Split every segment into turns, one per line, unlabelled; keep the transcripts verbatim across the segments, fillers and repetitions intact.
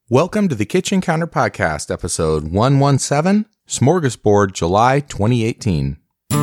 Welcome to the Kitchen Counter Podcast, episode one seventeen, Smorgasbord, July twenty eighteen.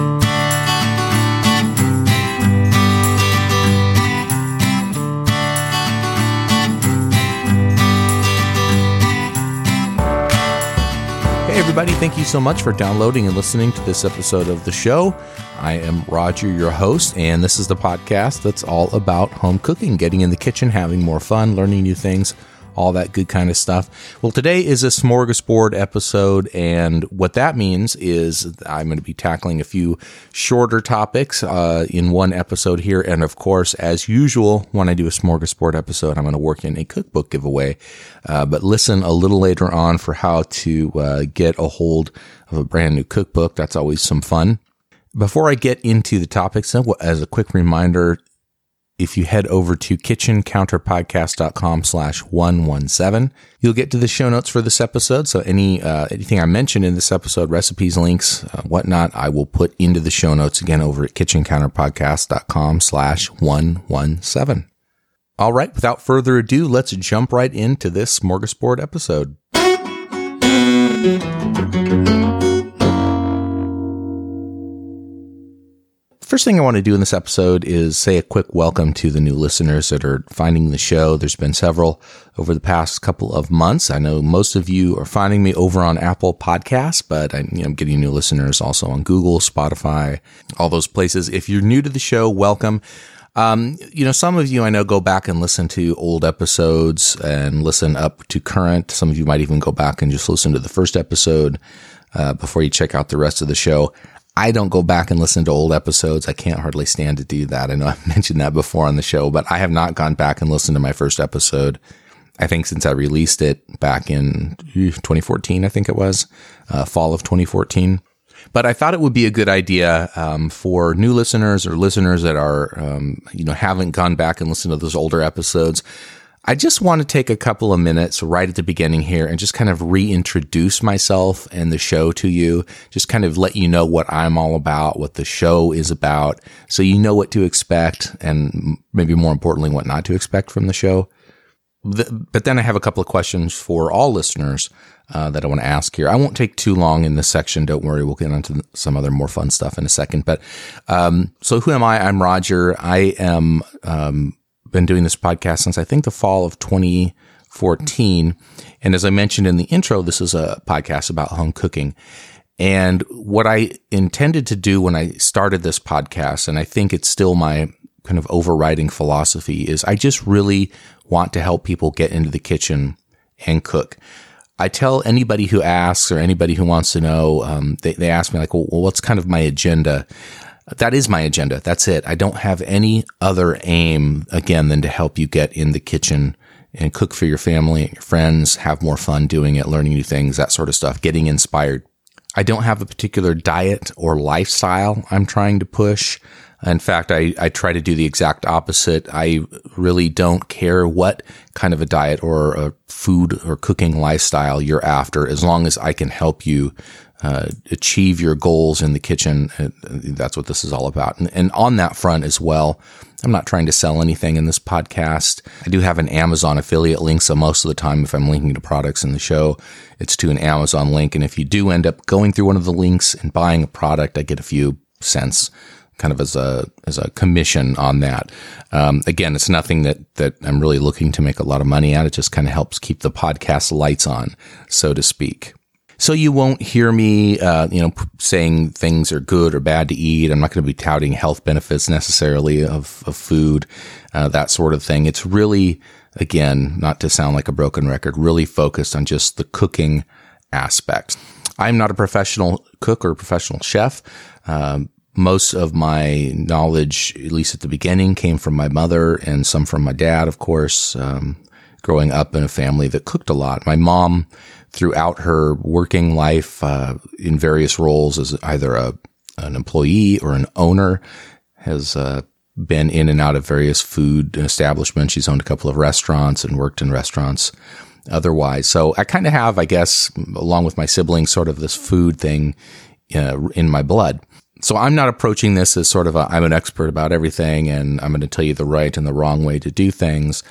Hey everybody, thank you so much for downloading and listening to this episode of the show. I am Roger, your host, and this is the podcast that's all about home cooking, getting in the kitchen, having more fun, learning new things, all that good kind of stuff. Well, today is a smorgasbord episode, and what that means is I'm going to be tackling a few shorter topics uh, in one episode here, and of course, as usual, when I do a smorgasbord episode, I'm going to work in a cookbook giveaway, uh, but listen a little later on for how to uh, get a hold of a brand new cookbook. That's always some fun. Before I get into the topics, as a quick reminder, if you head over to kitchencounterpodcast.com slash 117, you'll get to the show notes for this episode. So any uh, anything I mentioned in this episode, recipes, links, uh, whatnot, I will put into the show notes again over at kitchencounterpodcast.com slash 117. All right, without further ado, let's jump right into this smorgasbord episode. First thing I want to do in this episode is say a quick welcome to the new listeners that are finding the show. There's been several over the past couple of months. I know most of you are finding me over on Apple Podcasts, but I'm, you know, getting new listeners also on Google, Spotify, all those places. If you're new to the show, welcome. Um, you know, some of you I know go back and listen to old episodes and listen up to current. Some of you might even go back and just listen to the first episode uh, before you check out the rest of the show. I don't go back and listen to old episodes. I can't hardly stand to do that. I know I've mentioned that before on the show, but I have not gone back and listened to my first episode, I think, since I released it back in twenty fourteen, I think it was, uh, fall of twenty fourteen. But I thought it would be a good idea um, for new listeners or listeners that are, um, you know, haven't gone back and listened to those older episodes. I just want to take a couple of minutes right at the beginning here and just kind of reintroduce myself and the show to you, just kind of let you know what I'm all about, what the show is about, so you know what to expect and maybe more importantly, what not to expect from the show. But then I have a couple of questions for all listeners uh, that I want to ask here. I won't take too long in this section. Don't worry. We'll get onto some other more fun stuff in a second. But um, so who am I? I'm Roger. I am um been doing this podcast since I think the fall of twenty fourteen. And as I mentioned in the intro, this is a podcast about home cooking. And what I intended to do when I started this podcast, and I think it's still my kind of overriding philosophy, is I just really want to help people get into the kitchen and cook. I tell anybody who asks or anybody who wants to know, um, they, they ask me like, well, what's kind of my agenda? That is my agenda. That's it. I don't have any other aim, again, than to help you get in the kitchen and cook for your family and your friends, have more fun doing it, learning new things, that sort of stuff, getting inspired. I don't have a particular diet or lifestyle I'm trying to push. In fact, I, I try to do the exact opposite. I really don't care what kind of a diet or a food or cooking lifestyle you're after, as long as I can help you Uh, achieve your goals in the kitchen. That's what this is all about. And, and on that front as well, I'm not trying to sell anything in this podcast. I do have an Amazon affiliate link, so most of the time if I'm linking to products in the show, it's to an Amazon link. And if you do end up going through one of the links and buying a product, I get a few cents kind of as a as a commission on that. Um, again, it's nothing that, that I'm really looking to make a lot of money at. It just kind of helps keep the podcast lights on, so to speak. So you won't hear me, uh, you know, saying things are good or bad to eat. I'm not going to be touting health benefits necessarily of, of food, uh, that sort of thing. It's really, again, not to sound like a broken record, really focused on just the cooking aspect. I'm not a professional cook or a professional chef. Um, most of my knowledge, at least at the beginning, came from my mother and some from my dad, of course, um, growing up in a family that cooked a lot. My mom, throughout her working life, uh, in various roles as either a, an employee or an owner, has, uh, been in and out of various food establishments. She's owned a couple of restaurants and worked in restaurants otherwise. So I kind of have, I guess, along with my siblings, sort of this food thing, uh, in my blood. So I'm not approaching this as sort of a, I'm an expert about everything and I'm going to tell you the right and the wrong way to do things.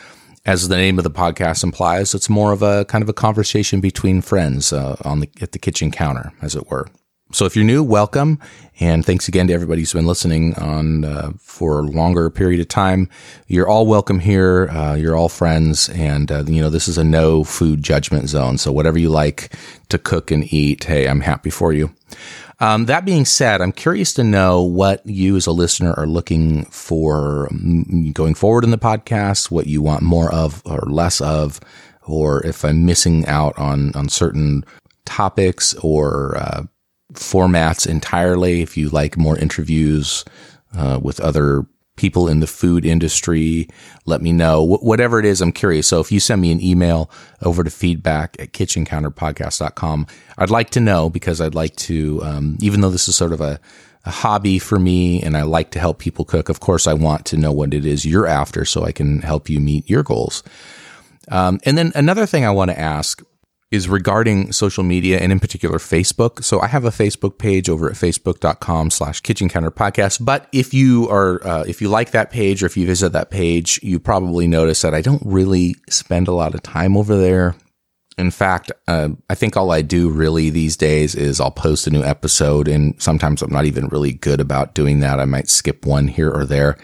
As the name of the podcast implies, it's more of a kind of a conversation between friends uh, on the at the kitchen counter, as it were. So if you're new, welcome, and thanks again to everybody who's been listening on uh, for a longer period of time. You're all welcome here. Uh, you're all friends, and uh, you know this is a no food judgment zone. So whatever you like to cook and eat, hey, I'm happy for you. Um, that being said, I'm curious to know what you as a listener are looking for going forward in the podcast, what you want more of or less of, or if I'm missing out on, on certain topics or uh, formats entirely. If you like more interviews uh, with other people in the food industry, let me know. Wh- whatever it is, I'm curious. So if you send me an email over to feedback at kitchen counter podcast dot com, I'd like to know, because I'd like to, um, even though this is sort of a, a hobby for me and I like to help people cook, of course, I want to know what it is you're after so I can help you meet your goals. Um, and then another thing I want to ask is regarding social media, and in particular Facebook. So I have a Facebook page over at facebook.com slash kitchen counter podcast. But if you are, uh, if you like that page, or if you visit that page, you probably notice that I don't really spend a lot of time over there. In fact, uh, I think all I do really these days is I'll post a new episode, and sometimes I'm not even really good about doing that. I might skip one here or there.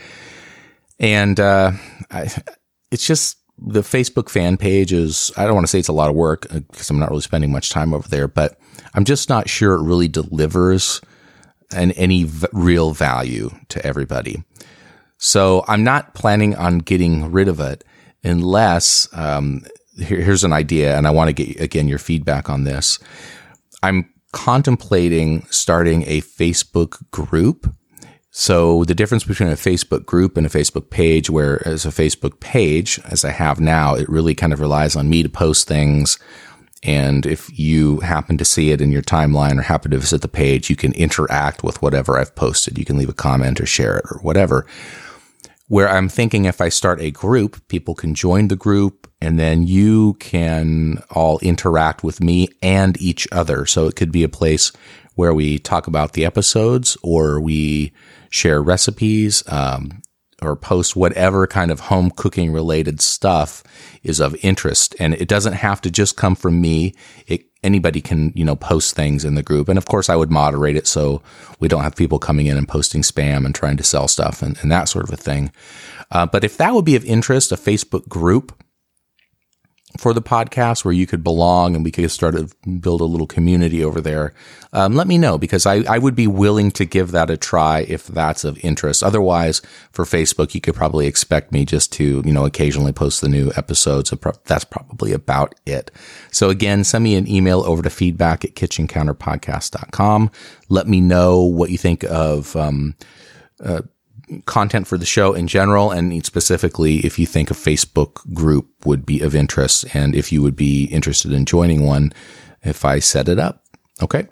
And, uh, I, it's just, the Facebook fan page is, I don't want to say it's a lot of work because I'm not really spending much time over there, but I'm just not sure it really delivers an, any v- real value to everybody. So I'm not planning on getting rid of it unless, um, here, here's an idea, and I want to get, again, your feedback on this. I'm contemplating starting a Facebook group. So the difference between a Facebook group and a Facebook page, where as a Facebook page, as I have now, it really kind of relies on me to post things. And if you happen to see it in your timeline or happen to visit the page, you can interact with whatever I've posted. You can leave a comment or share it or whatever. Where I'm thinking if I start a group, people can join the group, and then you can all interact with me and each other. So it could be a place where we talk about the episodes, or we share recipes, um, or post whatever kind of home cooking related stuff is of interest. And it doesn't have to just come from me. It, anybody can, you know, post things in the group. And of course I would moderate it so we don't have people coming in and posting spam and trying to sell stuff and, and that sort of a thing. Uh, but if that would be of interest, a Facebook group for the podcast where you could belong and we could start to build a little community over there, um, let me know, because I, I would be willing to give that a try if that's of interest. Otherwise, for Facebook, you could probably expect me just to, you know, occasionally post the new episodes. That's probably about it. So again, send me an email over to feedback at kitchen counter podcast dot com. Let me know what you think of, um, uh, content for the show in general, and specifically if you think a Facebook group would be of interest and if you would be interested in joining one if I set it up. Okay.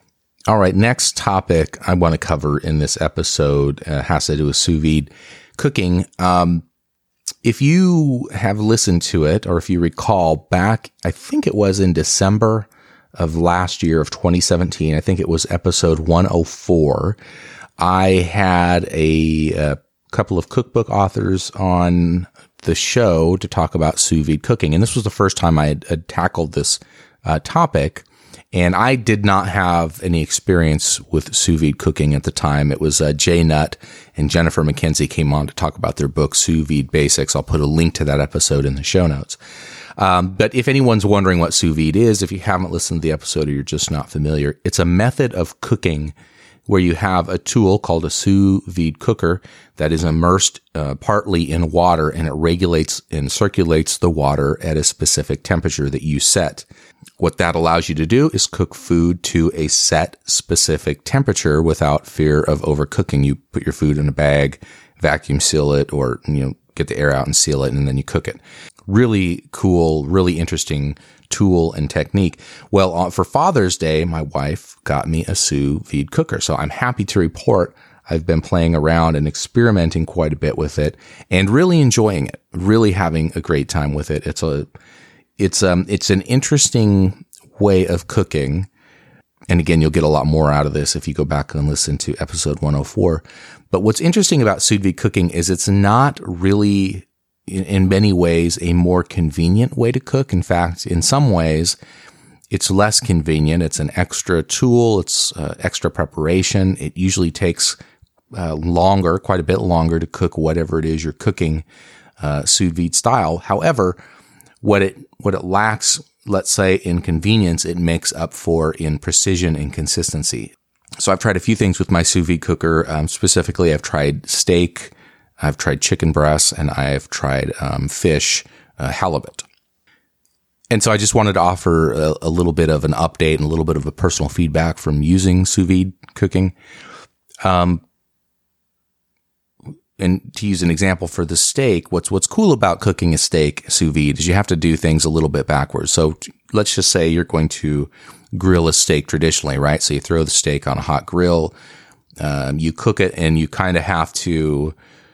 All right. Next topic I want to cover in this episode uh, has to do with sous vide cooking. Um, if you have listened to it, or if you recall back, I think it was in December of last year of twenty seventeen, I think it was episode one oh four. I had a, a couple of cookbook authors on the show to talk about sous vide cooking. And this was the first time I had, had tackled this uh, topic. And I did not have any experience with sous vide cooking at the time. It was uh, Jay Nutt and Jennifer McKenzie came on to talk about their book, Sous Vide Basics. I'll put a link to that episode in the show notes. Um, but if anyone's wondering what sous vide is, if you haven't listened to the episode or you're just not familiar, it's a method of cooking where you have a tool called a sous vide cooker that is immersed uh, partly in water, and it regulates and circulates the water at a specific temperature that you set. What that allows you to do is cook food to a set specific temperature without fear of overcooking. You put your food in a bag, vacuum seal it, or, you know, get the air out and seal it, and then you cook it. Really cool, really interesting tool and technique. Well, uh, for Father's Day, my wife got me a sous vide cooker. So I'm happy to report I've been playing around and experimenting quite a bit with it and really enjoying it, really having a great time with it. It's a, it's, um, it's an interesting way of cooking. And again, you'll get a lot more out of this if you go back and listen to episode one oh four. But what's interesting about sous vide cooking is it's not really in, in many ways a more convenient way to cook. In fact, in some ways, it's less convenient. It's an extra tool. It's uh, extra preparation. It usually takes uh, longer, quite a bit longer to cook whatever it is you're cooking uh, sous vide style. However, what it what it lacks, let's say, in convenience, it makes up for in precision and consistency. So I've tried a few things with my sous vide cooker. Um, specifically, I've tried steak, I've tried chicken breasts, and I've tried um, fish, uh, halibut. And so I just wanted to offer a, a little bit of an update and a little bit of a personal feedback from using sous vide cooking. Um, and to use an example for the steak, what's what's cool about cooking a steak sous vide is you have to do things a little bit backwards. So t- let's just say you're going to grill a steak traditionally, right? So you throw the steak on a hot grill, um, you cook it, and you kind of have to,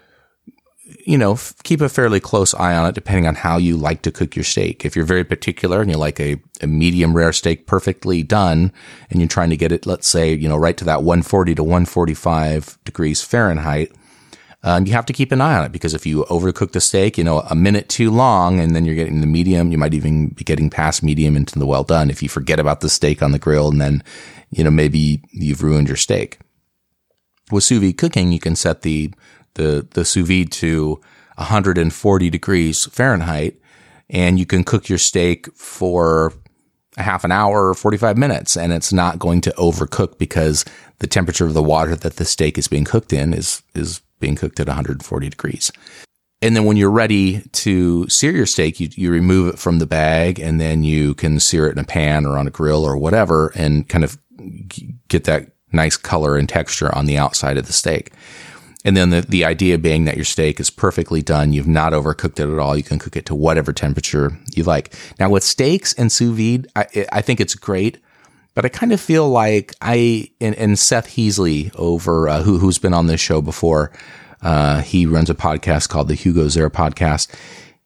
you know, f- keep a fairly close eye on it depending on how you like to cook your steak. If you're very particular and you like a, a medium rare steak perfectly done, and you're trying to get it, let's say, you know, right to that one forty to one forty-five degrees Fahrenheit, Um, you have to keep an eye on it, because if you overcook the steak, you know, a minute too long, and then you're getting the medium, you might even be getting past medium into the well done. If you forget about the steak on the grill, and then, you know, maybe you've ruined your steak. With sous vide cooking, you can set the, the, the sous vide to one hundred forty degrees Fahrenheit, and you can cook your steak for a half an hour or forty-five minutes, and it's not going to overcook because the temperature of the water that the steak is being cooked in is, is, being cooked at one hundred forty degrees. And then when you're ready to sear your steak, you, you remove it from the bag, and then you can sear it in a pan or on a grill or whatever, and kind of get that nice color and texture on the outside of the steak. And then the, the idea being that your steak is perfectly done. You've not overcooked it at all. You can cook it to whatever temperature you like. Now with steaks and sous vide, I, I think it's great. But I kind of feel like I, and, and Seth Heasley over, uh, who, who's been on this show before, uh, he runs a podcast called the Hugo Zare Podcast.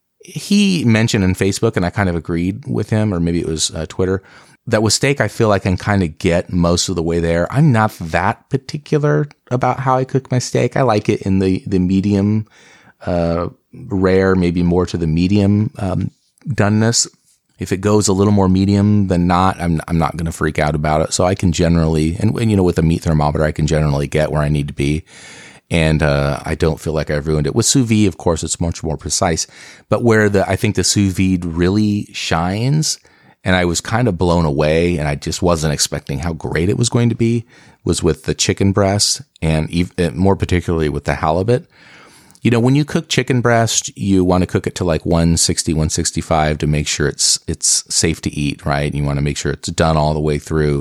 He mentioned in Facebook, and I kind of agreed with him, or maybe it was uh, Twitter, that with steak, I feel like I can kind of get most of the way there. I'm not that particular about how I cook my steak. I like it in the, the medium, uh, rare, maybe more to the medium, um, doneness. If it goes a little more medium than not, I'm I'm not going to freak out about it. So I can generally, and, and you know, with a meat thermometer, I can generally get where I need to be. And uh, I don't feel like I've ruined it. With sous vide, of course, it's much more precise. But where the I think the sous vide really shines, and I was kind of blown away, and I just wasn't expecting how great it was going to be, was with the chicken breast, and even, more particularly with the halibut. You know, when you cook chicken breast, you want to cook it to like one sixty, one sixty-five to make sure it's it's safe to eat, right? You want to make sure it's done all the way through.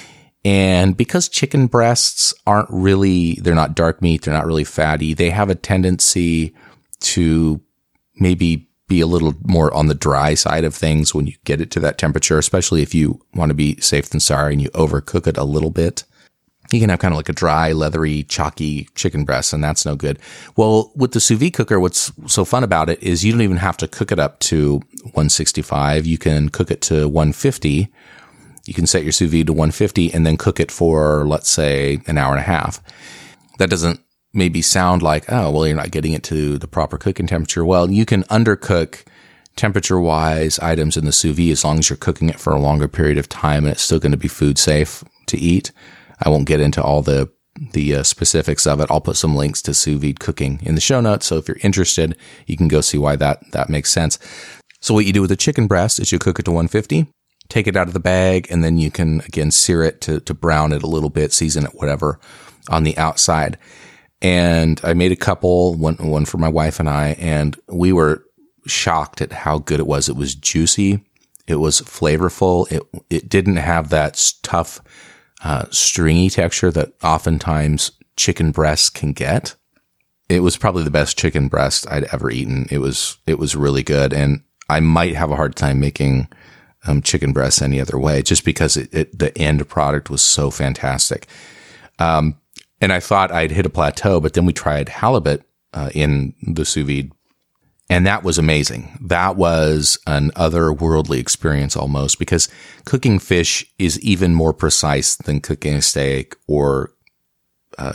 And because chicken breasts aren't really, they're not dark meat, they're not really fatty, they have a tendency to maybe be a little more on the dry side of things when you get it to that temperature, especially if you want to be safe than sorry and you overcook it a little bit. You can have kind of like a dry, leathery, chalky chicken breast, and that's no good. Well, with the sous vide cooker, what's so fun about it is you don't even have to cook it up to one sixty-five. You can cook it to one fifty. You can set your sous vide to one fifty and then cook it for, let's say, an hour and a half. That doesn't maybe sound like, oh, well, you're not getting it to the proper cooking temperature. Well, you can undercook temperature-wise items in the sous vide as long as you're cooking it for a longer period of time, and it's still going to be food safe to eat. I won't get into all the the uh, specifics of it. I'll put some links to sous vide cooking in the show notes. So if you're interested, you can go see why that, that makes sense. So what you do with the chicken breast is you cook it to one fifty, take it out of the bag, and then you can, again, sear it to, to brown it a little bit, season it, whatever, on the outside. And I made a couple, one, one for my wife and I, and we were shocked at how good it was. It was juicy. It was flavorful. It, it didn't have that tough, Uh, stringy texture that oftentimes chicken breasts can get. It was probably the best chicken breast I'd ever eaten. It was, it was really good. And I might have a hard time making um, chicken breasts any other way, just because it, it, the end product was so fantastic. Um, and I thought I'd hit a plateau, but then we tried halibut uh, in the sous vide, and that was amazing. That was an otherworldly experience almost, because cooking fish is even more precise than cooking a steak or uh,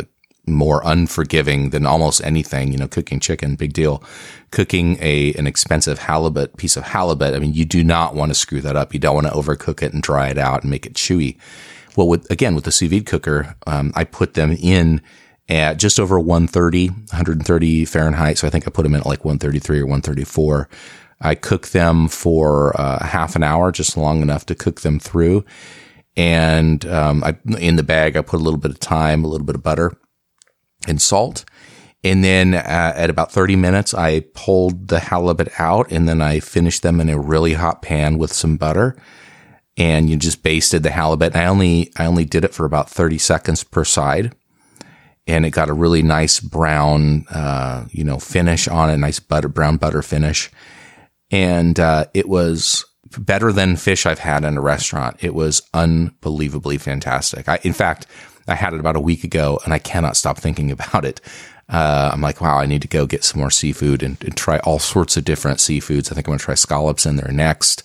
more unforgiving than almost anything. You know, cooking chicken, big deal. Cooking a an expensive halibut, piece of halibut, I mean, you do not want to screw that up. You don't want to overcook it and dry it out and make it chewy. Well, with, again, with the sous vide cooker, um, I put them in at just over one thirty, one thirty Fahrenheit. So I think I put them in at like one thirty-three or one thirty-four. I cook them for uh, half an hour, just long enough to cook them through. And um, I, in the bag, I put a little bit of thyme, a little bit of butter and salt. And then uh, at about thirty minutes, I pulled the halibut out, and then I finished them in a really hot pan with some butter. And you just basted the halibut. And I only I only did it for about thirty seconds per side, and it got a really nice brown, uh, you know, finish on it, nice butter brown butter finish. And uh, it was better than fish I've had in a restaurant. It was unbelievably fantastic. I, in fact, I had it about a week ago, and I cannot stop thinking about it. Uh, I'm like, wow, I need to go get some more seafood and, and try all sorts of different seafoods. I think I'm going to try scallops in there next,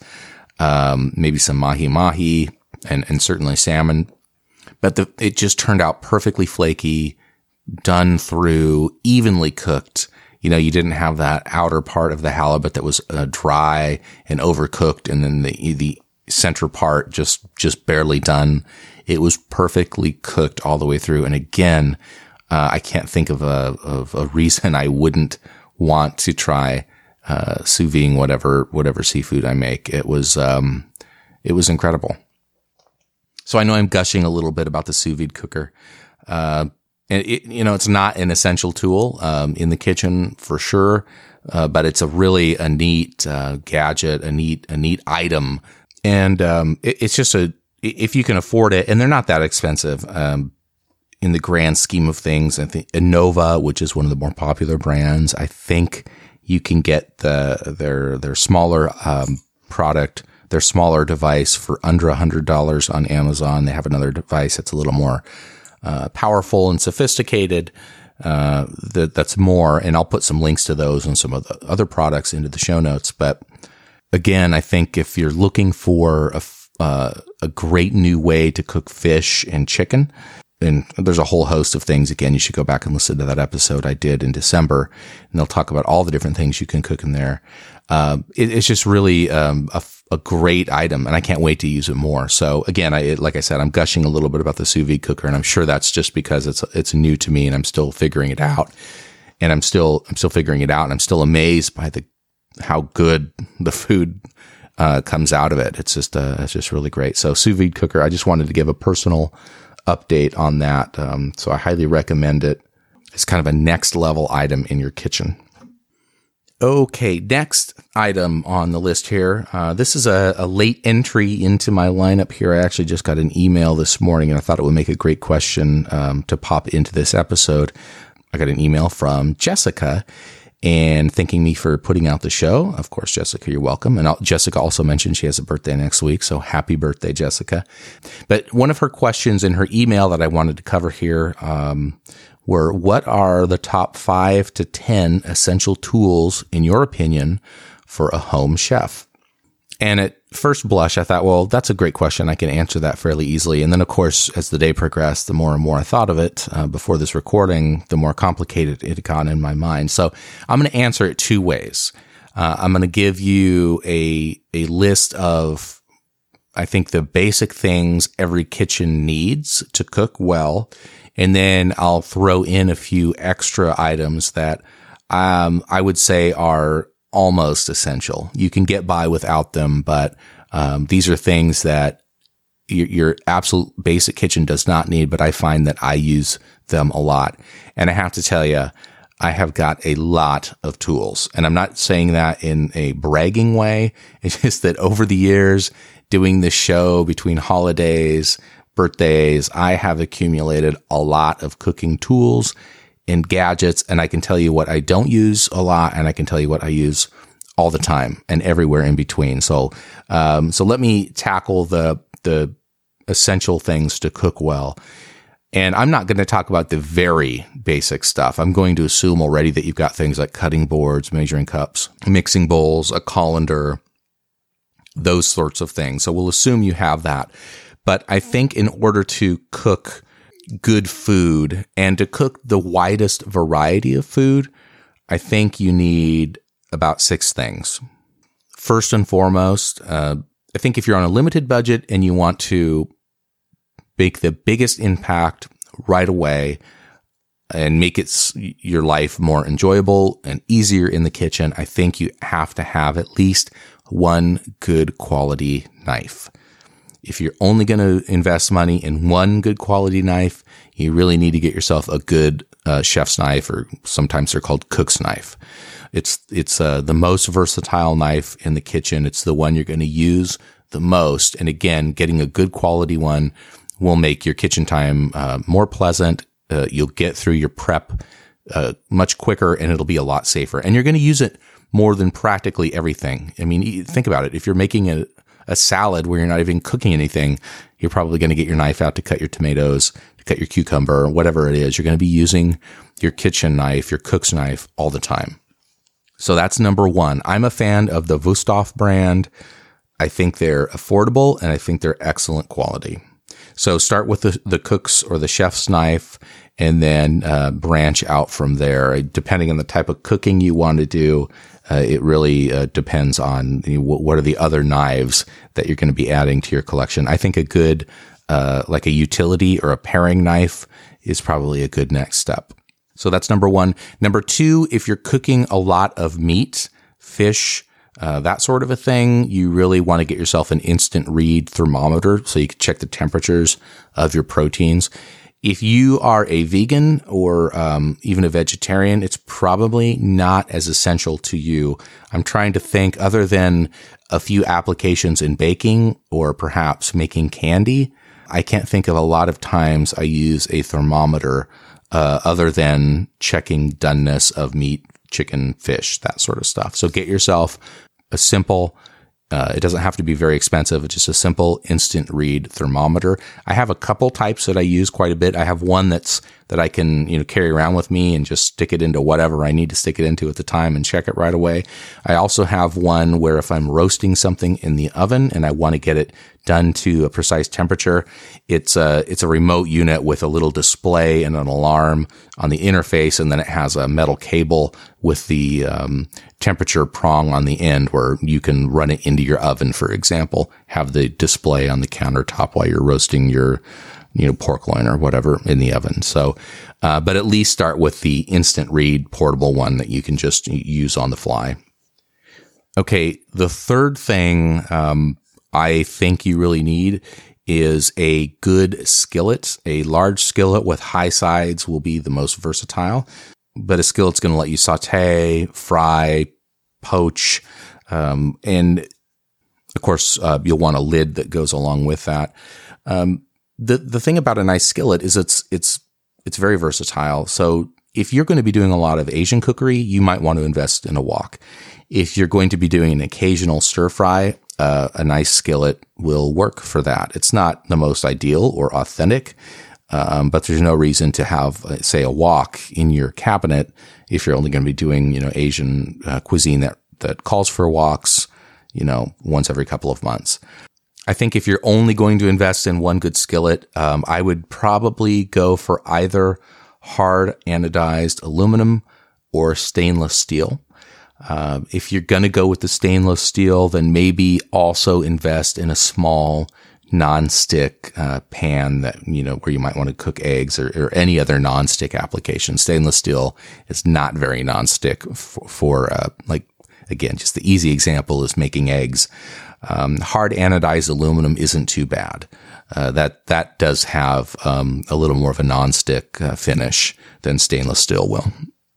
um, maybe some mahi-mahi, and, and certainly salmon. But the, it just turned out perfectly flaky, done through, evenly cooked. You know, you didn't have that outer part of the halibut that was uh, dry and overcooked, and then the the center part just just barely done. It was perfectly cooked all the way through. And again, uh, I can't think of a of a reason I wouldn't want to try uh, sous vide whatever whatever seafood I make. It was um, it was incredible. So I know I'm gushing a little bit about the sous vide cooker. Uh, And it, you know, it's not an essential tool um, in the kitchen for sure, uh, but it's a really a neat uh, gadget, a neat a neat item, and um, it, it's just a if you can afford it, and they're not that expensive um, in the grand scheme of things. I think Innova, which is one of the more popular brands, I think you can get the their their smaller um, product, their smaller device for under a hundred dollars on Amazon. They have another device that's a little more Uh, powerful and sophisticated, uh, that that's more, and I'll put some links to those and some of the other products into the show notes. But again, I think if you're looking for a, uh, a great new way to cook fish and chicken, and there's a whole host of things, again, you should go back and listen to that episode I did in December, and they'll talk about all the different things you can cook in there. Uh, it, it's just really um, a, a great item, and I can't wait to use it more. So again, I, it, like I said, I'm gushing a little bit about the sous vide cooker, and I'm sure that's just because it's it's new to me, and I'm still figuring it out, and I'm still I'm still figuring it out, and I'm still amazed by the how good the food uh, comes out of it. It's just uh, it's just really great. So sous vide cooker, I just wanted to give a personal update on that. Um, so I highly recommend it. It's kind of a next level item in your kitchen. Okay, next item on the list here. Uh, this is a, a late entry into my lineup here. I actually just got an email this morning, and I thought it would make a great question um, to pop into this episode. I got an email from Jessica, and thanking me for putting out the show. Of course, Jessica, you're welcome. And I'll, Jessica also mentioned she has a birthday next week, so happy birthday, Jessica. But one of her questions in her email that I wanted to cover here um, were, what are the top five to ten essential tools, in your opinion, for a home chef? And at first blush, I thought, well, that's a great question. I can answer that fairly easily. And then, of course, as the day progressed, the more and more I thought of it uh, before this recording, the more complicated it got in my mind. So I'm going to answer it two ways. Uh, I'm going to give you a a list of, I think, the basic things every kitchen needs to cook well. And then I'll throw in a few extra items that um, I would say are almost essential. You can get by without them, but um, these are things that your, your absolute basic kitchen does not need, but I find that I use them a lot. And I have to tell you, I have got a lot of tools. And I'm not saying that in a bragging way. It's just that over the years, doing this show between holidays, birthdays, I have accumulated a lot of cooking tools and gadgets, and I can tell you what I don't use a lot, and I can tell you what I use all the time and everywhere in between. So, um, so let me tackle the the essential things to cook well. And I'm not going to talk about the very basic stuff. I'm going to assume already that you've got things like cutting boards, measuring cups, mixing bowls, a colander, those sorts of things. So we'll assume you have that. But I think in order to cook good food and to cook the widest variety of food, I think you need about six things. First and foremost, uh, I think if you're on a limited budget and you want to make the biggest impact right away and make it your life more enjoyable and easier in the kitchen, I think you have to have at least one good quality knife. If you're only going to invest money in one good quality knife, you really need to get yourself a good uh, chef's knife, or sometimes they're called cook's knife. It's it's uh, the most versatile knife in the kitchen. It's the one you're going to use the most. And again, getting a good quality one will make your kitchen time uh, more pleasant. Uh, you'll get through your prep uh, much quicker, and it'll be a lot safer. And you're going to use it more than practically everything. I mean, think about it. If you're making a, a salad where you're not even cooking anything, you're probably going to get your knife out to cut your tomatoes, to cut your cucumber, whatever it is. You're going to be using your kitchen knife, your cook's knife all the time. So that's number one. I'm a fan of the Wusthof brand. I think they're affordable, and I think they're excellent quality. So start with the, the cook's or the chef's knife, and then uh, branch out from there. Depending on the type of cooking you want to do, uh, it really uh, depends on, you know, what are the other knives that you're going to be adding to your collection. I think a good, uh, like a utility or a paring knife is probably a good next step. So that's number one. Number two, if you're cooking a lot of meat, fish, Uh, that sort of a thing, you really want to get yourself an instant read thermometer so you can check the temperatures of your proteins. If you are a vegan or um, even a vegetarian, it's probably not as essential to you. I'm trying to think, other than a few applications in baking or perhaps making candy, I can't think of a lot of times I use a thermometer uh, other than checking doneness of meat, chicken, fish, that sort of stuff. So get yourself a simple, uh, it doesn't have to be very expensive. It's just a simple instant read thermometer. I have a couple types that I use quite a bit. I have one that's, that I can, you know, carry around with me and just stick it into whatever I need to stick it into at the time and check it right away. I also have one where if I'm roasting something in the oven and I want to get it done to a precise temperature, it's a, it's a remote unit with a little display and an alarm on the interface. And then it has a metal cable with the, um, temperature prong on the end where you can run it into your oven, for example, have the display on the countertop while you're roasting your, you know, pork loin or whatever in the oven. So, uh, but at least start with the instant read portable one that you can just use on the fly. Okay. The third thing, um, I think you really need is a good skillet. A large skillet with high sides will be the most versatile, but a skillet's going to let you saute, fry, poach, um, and of course, uh, you'll want a lid that goes along with that. Um, the the thing about a nice skillet is it's it's it's very versatile. So if you're going to be doing a lot of Asian cookery, you might want to invest in a wok. If you're going to be doing an occasional stir fry, uh, a nice skillet will work for that. It's not the most ideal or authentic, um, but there's no reason to have, uh, say, a wok in your cabinet if you're only going to be doing, you know, Asian uh, cuisine that that calls for woks, you know, once every couple of months. I think if you're only going to invest in one good skillet, um, I would probably go for either hard anodized aluminum or stainless steel. Uh, if you're going to go with the stainless steel, then maybe also invest in a small non-stick uh, pan that, you know, where you might want to cook eggs or, or any other non-stick application. Stainless steel is not very non-stick for, for uh, like, again, just the easy example is making eggs. Um, hard anodized aluminum isn't too bad. Uh, that, that does have, um, a little more of a non-stick uh, finish than stainless steel will.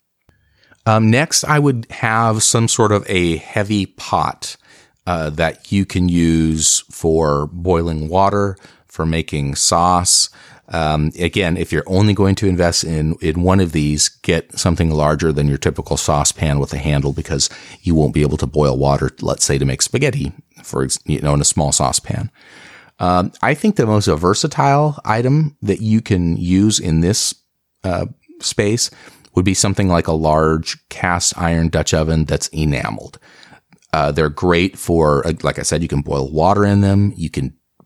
Um, next, I would have some sort of a heavy pot, uh, that you can use for boiling water, for making sauce. Um, again, if you're only going to invest in, in one of these, get something larger than your typical saucepan with a handle because you won't be able to boil water, let's say, to make spaghetti, for, you know, in a small saucepan. Um, I think the most versatile item that you can use in this, uh, space would be something like a large cast iron Dutch oven that's enameled. Uh, they're great for, like I said, you can boil water in them. You can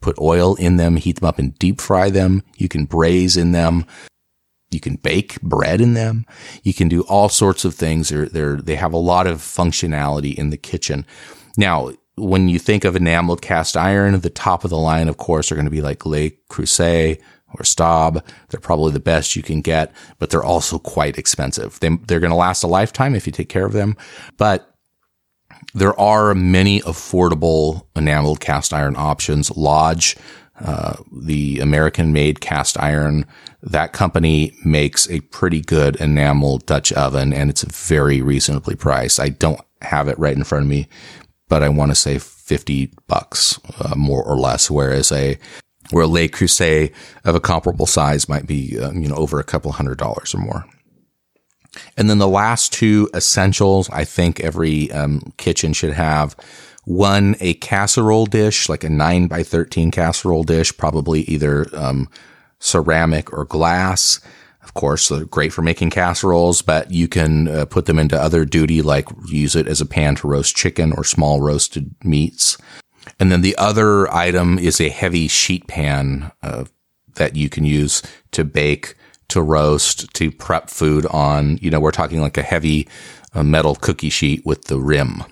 put oil in them, heat them up and deep fry them. You can braise in them. You can bake bread in them. You can do all sorts of things. They're, they're, they have a lot of functionality in the kitchen. Now, when you think of enameled cast iron, the top of the line, of course, are going to be like Le Creuset or Staub. They're probably the best you can get, but they're also quite expensive. They, they're going to last a lifetime if you take care of them. But there are many affordable enameled cast iron options. Lodge, uh, the American-made cast iron, that company makes a pretty good enameled Dutch oven, and it's very reasonably priced. I don't have it right in front of me, but I want to say fifty bucks, uh, more or less, whereas a where a Le Creuset of a comparable size might be, um, you know, over a couple hundred dollars or more. And then the last two essentials I think every um, kitchen should have. One, a casserole dish, like a nine by thirteen casserole dish, probably either um, ceramic or glass. Of course, they're great for making casseroles, but you can uh, put them into other duty, like use it as a pan to roast chicken or small roasted meats. And then the other item is a heavy sheet pan uh, that you can use to bake, to roast, to prep food on. You know, we're talking like a heavy uh, metal cookie sheet with the rim.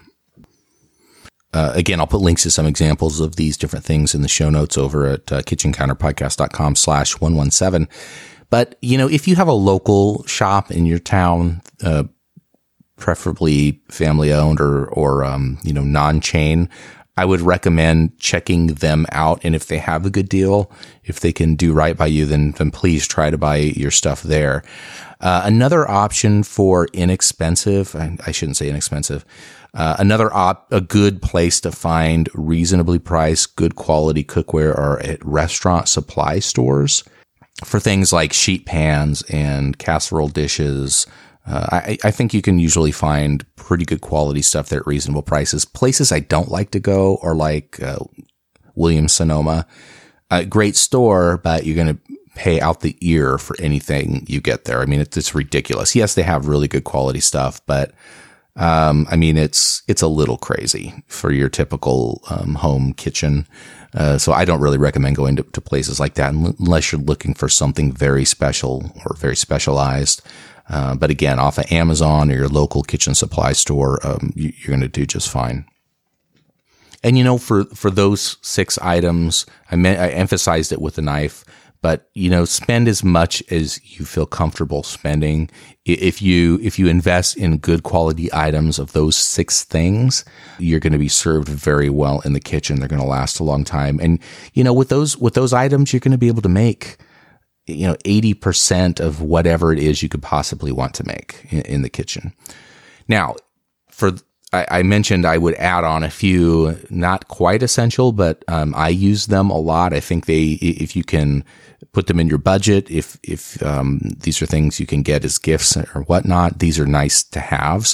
Uh, again, I'll put links to some examples of these different things in the show notes over at uh, kitchencounterpodcast.com slash 117. But, you know, if you have a local shop in your town, uh, preferably family owned or, or, um, you know, non-chain, I would recommend checking them out. And if they have a good deal, if they can do right by you, then, then please try to buy your stuff there. Uh, another option for inexpensive, I, I shouldn't say inexpensive, uh, another op, a good place to find reasonably priced, good quality cookware are at restaurant supply stores for things like sheet pans and casserole dishes. Uh, I, I think you can usually find pretty good quality stuff there at reasonable prices. Places I don't like to go are like uh, Williams-Sonoma. A great store, but you're going to pay out the ear for anything you get there. I mean, it's, it's ridiculous. Yes, they have really good quality stuff, but um, I mean, it's it's a little crazy for your typical um, home kitchen. Uh, so I don't really recommend going to, to places like that unless you're looking for something very special or very specialized. Uh, but again, off of Amazon or your local kitchen supply store, um, you, you're going to do just fine. And you know, for, for those six items, I meant, I emphasized it with the knife, but you know, spend as much as you feel comfortable spending. If you, if you invest in good quality items of those six things, you're going to be served very well in the kitchen. They're going to last a long time. And you know, with those, with those items, you're going to be able to make, you know, eighty percent of whatever it is you could possibly want to make in, in the kitchen. Now, for, I, I mentioned I would add on a few, not quite essential, but um, I use them a lot. I think they, if you can put them in your budget, if, if um, these are things you can get as gifts or whatnot, these are nice to haves.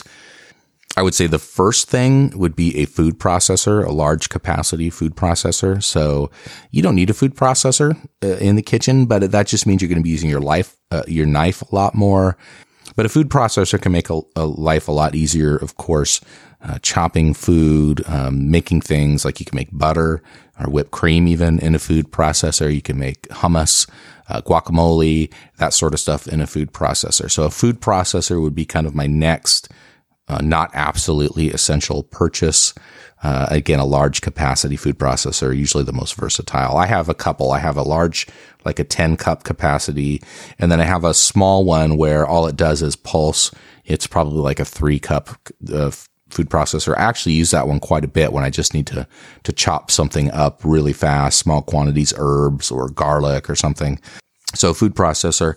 I would say the first thing would be a food processor, a large capacity food processor. So you don't need a food processor uh, in the kitchen, but that just means you're going to be using your life, uh, your knife a lot more. But a food processor can make a, a life a lot easier, of course, uh, chopping food, um, making things like you can make butter or whipped cream even in a food processor. You can make hummus, uh, guacamole, that sort of stuff in a food processor. So a food processor would be kind of my next Uh, not absolutely essential purchase. Uh, again, a large capacity food processor, usually the most versatile. I have a couple. I have a large, like a ten cup capacity, and then I have a small one where all it does is pulse. It's probably like a three cup uh, food processor. I actually use that one quite a bit when I just need to, to chop something up really fast, small quantities, herbs or garlic or something. So food processor.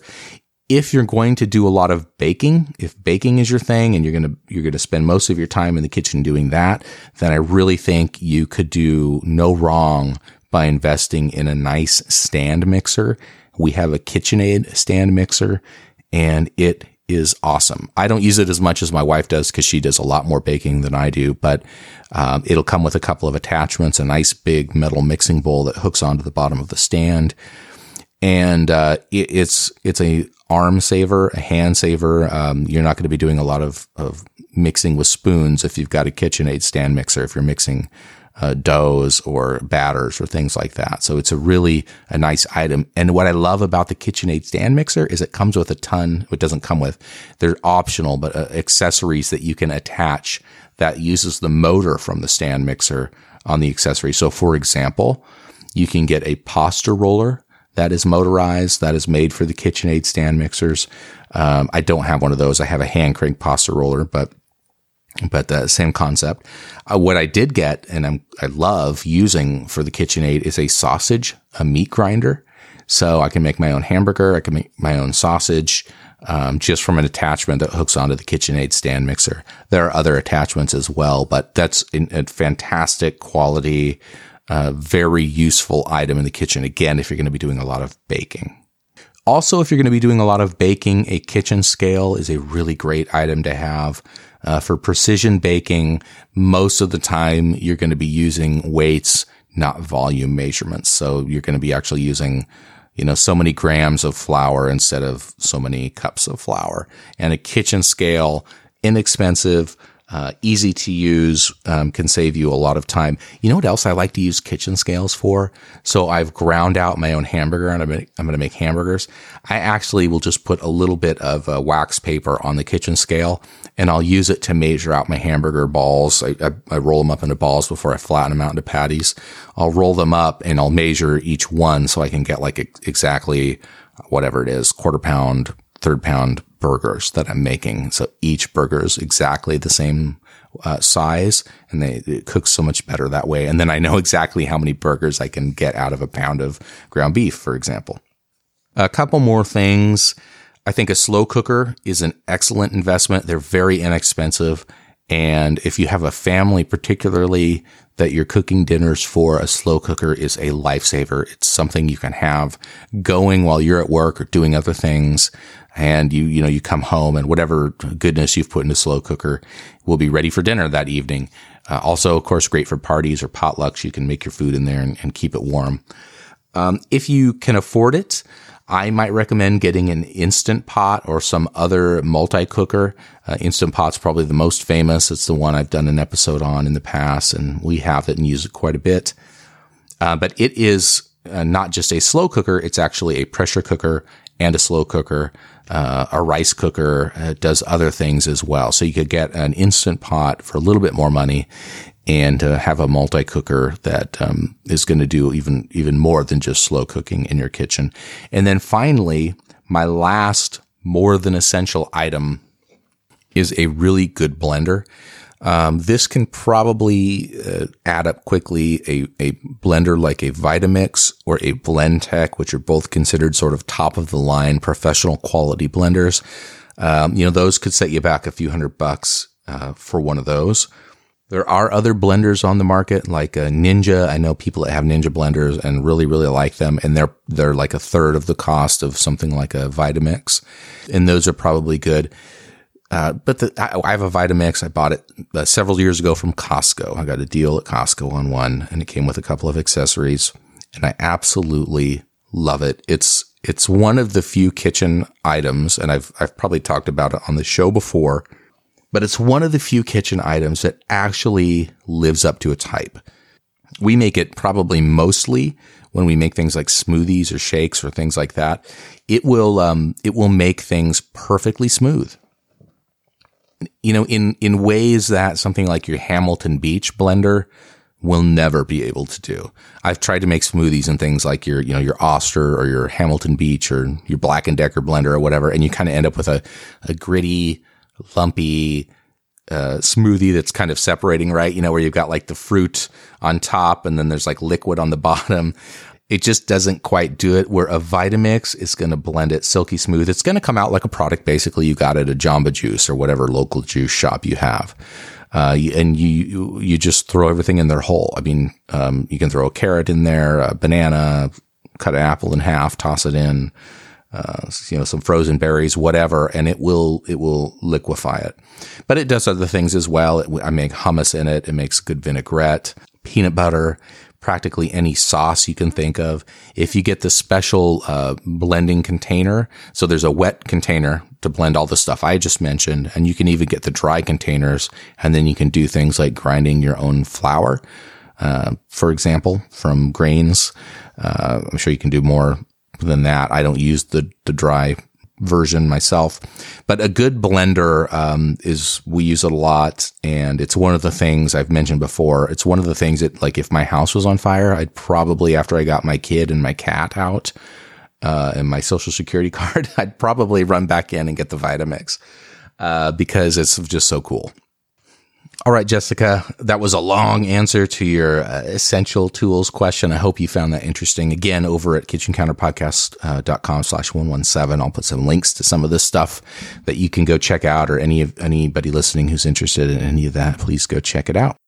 If you're going to do a lot of baking, if baking is your thing and you're going to, you're going to spend most of your time in the kitchen doing that, then I really think you could do no wrong by investing in a nice stand mixer. We have a KitchenAid stand mixer and it is awesome. I don't use it as much as my wife does because she does a lot more baking than I do, but um, it'll come with a couple of attachments, a nice big metal mixing bowl that hooks onto the bottom of the stand. And uh, it, it's it's a arm saver, a hand saver. Um, you're not going to be doing a lot of, of mixing with spoons if you've got a KitchenAid stand mixer. If you're mixing uh, doughs or batters or things like that. So it's a really a nice item. And what I love about the KitchenAid stand mixer is it comes with a ton. It doesn't come with, they're optional, but uh, accessories that you can attach that uses the motor from the stand mixer on the accessory. So for example, you can get a pasta roller that is motorized, that is made for the KitchenAid stand mixers. Um, I don't have one of those. I have a hand crank pasta roller, but But the same concept. Uh, what I did get, and I'm, I love using for the KitchenAid, is a sausage, a meat grinder. So I can make my own hamburger. I can make my own sausage um, just from an attachment that hooks onto the KitchenAid stand mixer. There are other attachments as well, but that's a, a fantastic quality, uh, very useful item in the kitchen. Again, if you're going to be doing a lot of baking. Also, if you're going to be doing a lot of baking, a kitchen scale is a really great item to have. Uh, for precision baking, most of the time you're going to be using weights, not volume measurements. So you're going to be actually using, you know, so many grams of flour instead of so many cups of flour. And a kitchen scale, inexpensive, uh, easy to use, um, can save you a lot of time. You know what else I like to use kitchen scales for? So I've ground out my own hamburger and I'm going to, I'm going to make hamburgers. I actually will just put a little bit of uh, wax paper on the kitchen scale and I'll use it to measure out my hamburger balls. I, I, I roll them up into balls before I flatten them out into patties. I'll roll them up and I'll measure each one so I can get like exactly whatever it is, quarter pound, third pound burgers that I'm making. So each burger is exactly the same uh, size and they it cooks so much better that way. And then I know exactly how many burgers I can get out of a pound of ground beef, for example. A couple more things. I think a slow cooker is an excellent investment. They're very inexpensive. And if you have a family, particularly that you're cooking dinners for, a slow cooker is a lifesaver. It's something you can have going while you're at work or doing other things. And you, you know, you come home and whatever goodness you've put in a slow cooker will be ready for dinner that evening. Uh, also, of course, great for parties or potlucks. You can make your food in there and, and keep it warm. Um, if you can afford it, I might recommend getting an Instant Pot or some other multi-cooker. Uh, Instant Pot's probably the most famous. It's the one I've done an episode on in the past, and we have it and use it quite a bit. Uh, but it is uh, not just a slow cooker. It's actually a pressure cooker and a slow cooker. Uh, a rice cooker uh, does other things as well. So you could get an Instant Pot for a little bit more money and uh, have a multi-cooker that um, is going to do even even more than just slow cooking in your kitchen. And then finally, my last more than essential item is a really good blender. Um, this can probably uh, add up quickly. A, a blender like a Vitamix or a Blendtec, which are both considered sort of top of the line professional quality blenders. Um, you know, those could set you back a few hundred bucks uh, for one of those. There are other blenders on the market like a Ninja. I know people that have Ninja blenders and really, really like them. And they're, they're like a third of the cost of something like a Vitamix. And those are probably good. Uh, but the, I, I have a Vitamix. I bought it uh, several years ago from Costco. I got a deal at Costco on one and it came with a couple of accessories and I absolutely love it. It's, it's one of the few kitchen items, and I've, I've probably talked about it on the show before, but it's one of the few kitchen items that actually lives up to its hype. We make it probably mostly when we make things like smoothies or shakes or things like that. It will, um, it will make things perfectly smooth. You know, in, in ways that something like your Hamilton Beach blender will never be able to do. I've tried to make smoothies and things like your, you know, your Oster or your Hamilton Beach or your Black and Decker blender or whatever, and you kind of end up with a, a gritty, lumpy, uh, smoothie that's kind of separating, right? You know, where you've got like the fruit on top and then there's like liquid on the bottom. It just doesn't quite do it, where a Vitamix is going to blend it silky smooth. It's going to come out like a product basically you got at a Jamba Juice or whatever local juice shop you have. Uh, and you, you, you just throw everything in there whole. I mean, um, you can throw a carrot in there, a banana, cut an apple in half, toss it in, uh, you know, some frozen berries, whatever, and it will, it will liquefy it. But it does other things as well. It, I make hummus in it. It makes good vinaigrette, peanut butter, practically any sauce you can think of. If you get the special uh blending container, so there's a wet container to blend all the stuff I just mentioned, and you can even get the dry containers, and then you can do things like grinding your own flour. Uh, for example, from grains. Uh, I'm sure you can do more than that. I don't use the, the dry version myself, but a good blender, um, is, we use it a lot. And it's one of the things I've mentioned before. It's one of the things that, like, if my house was on fire, I'd probably, after I got my kid and my cat out, uh, and my social security card, I'd probably run back in and get the Vitamix, uh, because it's just so cool. All right, Jessica, that was a long answer to your uh, essential tools question. I hope you found that interesting. Again, over at kitchen counter podcast dot com slash one one seven, I'll put some links to some of this stuff that you can go check out, or any of anybody listening who's interested in any of that, please go check it out.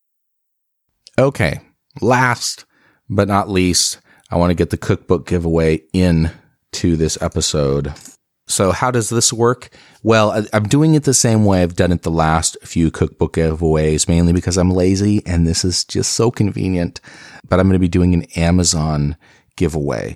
Okay, last but not least, I want to get the cookbook giveaway in to this episode. So how does this work? Well, I'm doing it the same way I've done it the last few cookbook giveaways, mainly because I'm lazy and this is just so convenient. But I'm going to be doing an Amazon giveaway.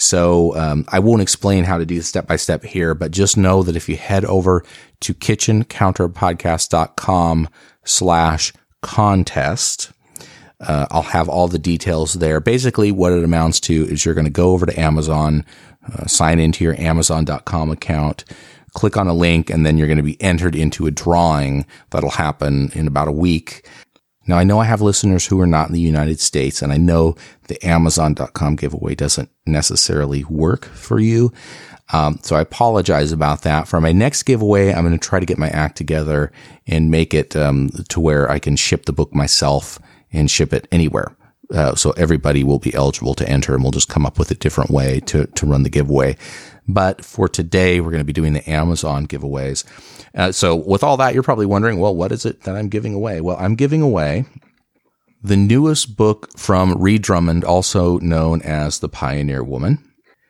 So um, I won't explain how to do step by step here, but just know that if you head over to kitchen counter podcast dot com slash contest, uh, I'll have all the details there. Basically, what it amounts to is you're going to go over to Amazon, Uh, sign into your amazon dot com account, click on a link, and then you're going to be entered into a drawing that'll happen in about a week. Now, I know I have listeners who are not in the United States, and I know the amazon dot com giveaway doesn't necessarily work for you. Um, so I apologize about that. For my next giveaway, I'm going to try to get my act together and make it um, to where I can ship the book myself and ship it anywhere. Uh, so everybody will be eligible to enter, and we'll just come up with a different way to, to run the giveaway. But for today, we're going to be doing the Amazon giveaways. Uh, so with all that, you're probably wondering, well, what is it that I'm giving away? Well, I'm giving away the newest book from Ree Drummond, also known as The Pioneer Woman.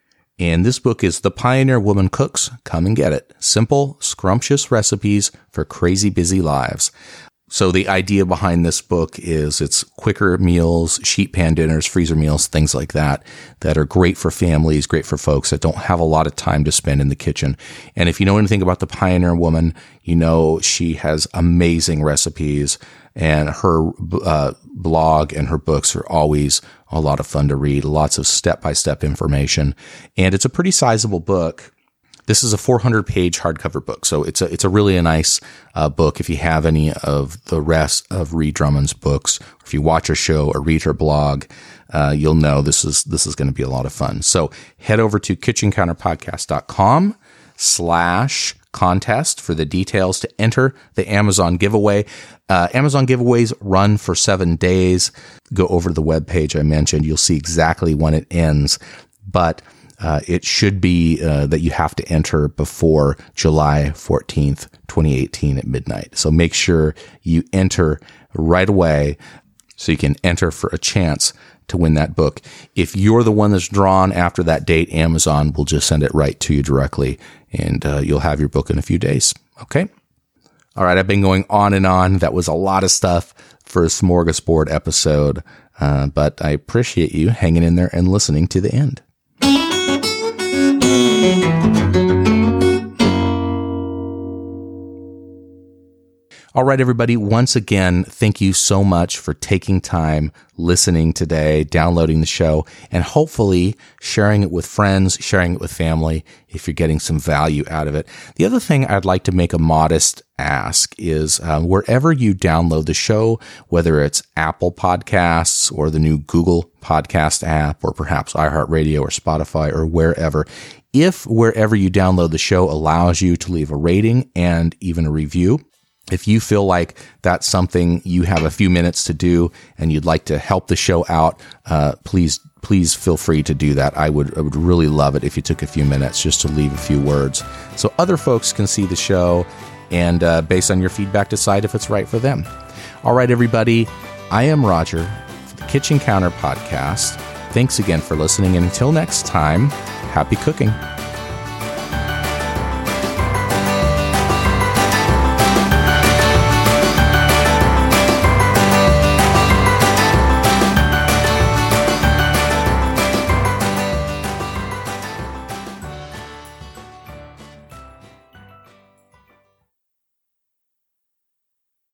And this book is The Pioneer Woman Cooks. Come and get it. Simple, scrumptious recipes for crazy busy lives. So the idea behind this book is it's quicker meals, sheet pan dinners, freezer meals, things like that, that are great for families, great for folks that don't have a lot of time to spend in the kitchen. And if you know anything about the Pioneer Woman, you know she has amazing recipes, and her uh, blog and her books are always a lot of fun to read, lots of step-by-step information. And it's a pretty sizable book. This is a four hundred page hardcover book, so it's a it's a really a nice uh, book. If you have any of the rest of Ree Drummond's books, or if you watch her show or read her blog, uh, you'll know this is this is going to be a lot of fun. So head over to kitchen counter podcast dot com slash contest for the details to enter the Amazon giveaway. Uh, Amazon giveaways run for seven days. Go over to the webpage I mentioned. You'll see exactly when it ends, but Uh, it should be uh, that you have to enter before July fourteenth, twenty eighteen at midnight. So make sure you enter right away so you can enter for a chance to win that book. If you're the one that's drawn after that date, Amazon will just send it right to you directly, and uh, you'll have your book in a few days. Okay? All right, I've been going on and on. That was a lot of stuff for a smorgasbord episode, uh, but I appreciate you hanging in there and listening to the end. All right, everybody. Once again, thank you so much for taking time listening today, downloading the show, and hopefully sharing it with friends, sharing it with family if you're getting some value out of it. The other thing I'd like to make a modest ask is um, wherever you download the show, whether it's Apple Podcasts or the new Google Podcast app, or perhaps iHeartRadio or Spotify or wherever, if wherever you download the show allows you to leave a rating and even a review, if you feel like that's something you have a few minutes to do and you'd like to help the show out, uh, please, please feel free to do that. I would, I would really love it if you took a few minutes just to leave a few words so other folks can see the show and, uh, based on your feedback, decide if it's right for them. All right, everybody. I am Roger for the Kitchen Counter Podcast. Thanks again for listening. And until next time, happy cooking.